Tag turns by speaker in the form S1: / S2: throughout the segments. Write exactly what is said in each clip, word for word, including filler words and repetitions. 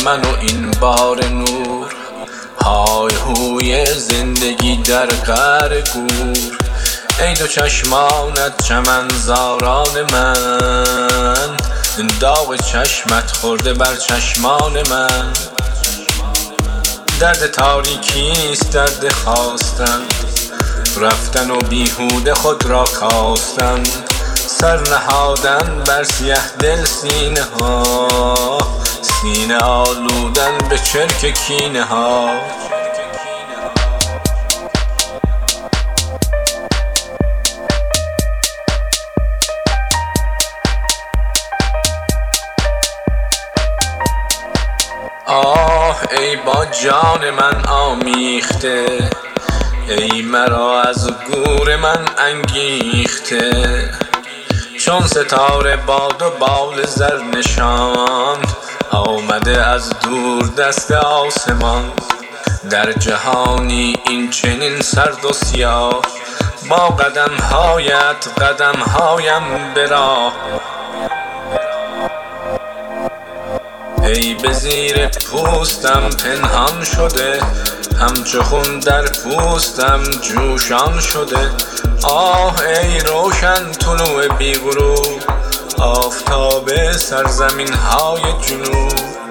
S1: من و این بار نور، های هوی زندگی در قعر گور. ای دو چشمانت چمنزاران من، داغ چشمت خورده بر چشمان من. درد تاریکیست درد خواستن، رفتن و بیهوده خود را کاستن. سر نهادن بر سیه دل سینه ها، سینه آلودن به چرک کینه ها. آه ای با جان من آمیخته، ای مرا از گور من انگیخته. چون ستاره باد و بال زر نشاند، آمده از دور دست آسمان. در جهانی این چنین سرد و سیاه، با قدم هایت قدم هایم به راه. ای به زیر پوستم پنهان شده، همچو خون در پوستم جوشان شده. آه ای روشن طلوع بی غروب، آفتاب سرزمین های جنوب.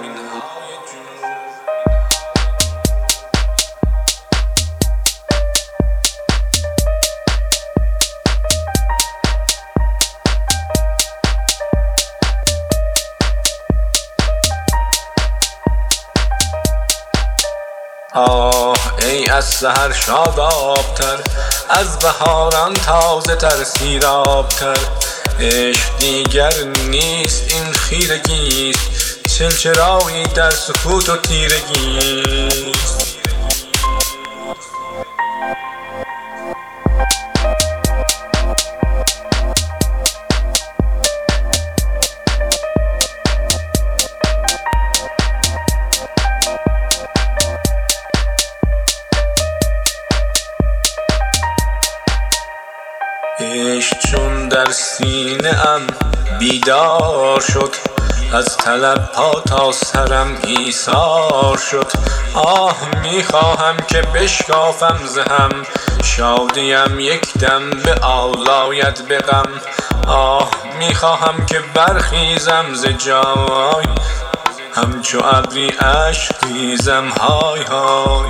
S1: آه ای از سحر شادابتر، از بهاران تازه تر سیرابتر. عشق دیگر نیست این خیرگیست، چلچراغی در سکوت و تیرگیست. عشق چون در سینه ام بیدار شد، از طلب پا تا سرم ایثار شد. آه میخواهم که بشکافم ز هم، شادیم یک دم به آلاید به غم. آه میخواهم که برخیزم ز جای، همچو ابری اشک ریزم های های.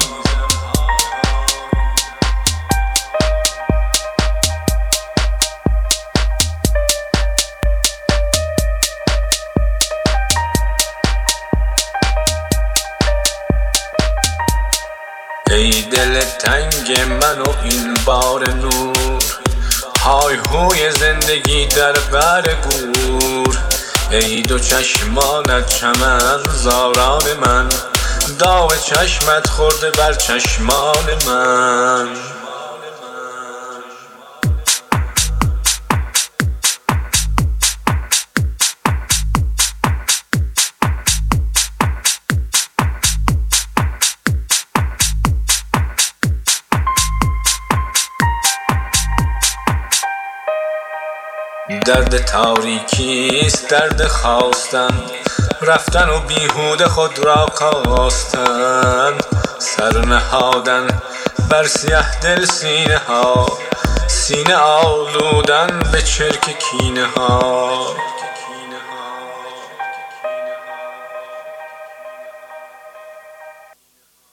S1: ای دل تنگ من و این بار نور، های هوی زندگی در قعر گور. ای دو چشمانت چمنزاران من، داغ چشمت خورده بر چشمان من. درد تاریکیست درد خواستن، رفتن و بیهوده خود را کاستن. سر نهادن بر سیه دل سینه ها، سینه آلودن به چرک کینه ها.